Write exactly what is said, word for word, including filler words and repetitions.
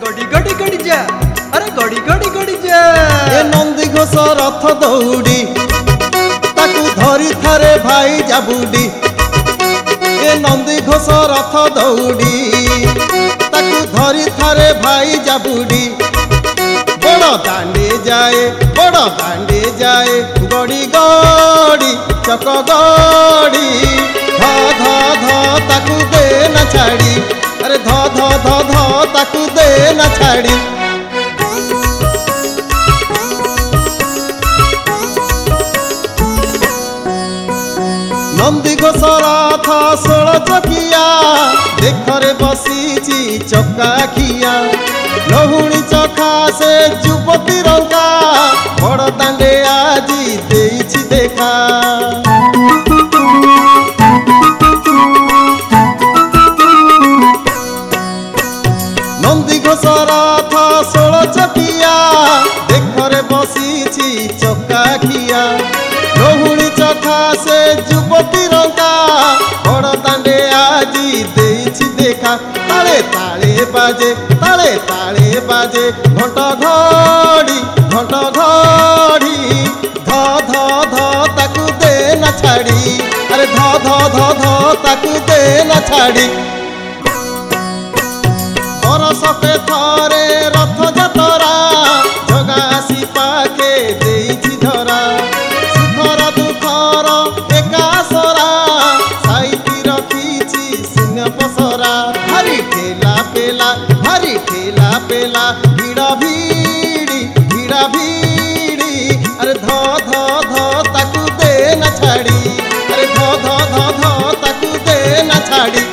गड़ी गड़ी गड़ी जा, अरे गड़ी गड़ी गड़ी जा। ए नंदी घोष रथ दौड़ी ताकू धरी थारे भाई जाबुडी। ए नंदी घोष रथ दौड़ी ताकू धरी थारे भाई जाबुडी। बड़ दांडे जाए बड़ दांडे जाए गड़ी गड़ी चक गड़ी ध ध ध ताकू दे न छाड़ी। अरे ध ध ध ध ताकू दे न छाड़ी। नंदी घोष रथ षोल चकिया देखरे बसीची चका खिया। लहुणी चखा से युवती रंगा बड़ दांडे आजी देइछि देखा। नंदी घोष रथ षोल चकिया देखरे बसीछि चका खिया। लहुणी चखा से युवती रंगा बड़ दांडे आजी देइछि देखा। ताले ताले बाजे ताले ताले बाजे घंट घड़ी घंट घड़ी ध ध ध ताकू दे न छाड़ी। अरे ध ध ध ध ताकू दे न छाड़ी। बरसके थरे रथ जतरा जगासी पाखे देइछि धरा। सुखर दुखर एकासरा साइती रखिछि शून्य पसरा। भारी ठेला पेला भारी ठेला पेला भिड़ा भिड़ी भिड़ा भिड़ी। अरे ध ध ध ताकू दे न छाड़ी। अरे ध ध ध ध ताकू दे न छाड़ी।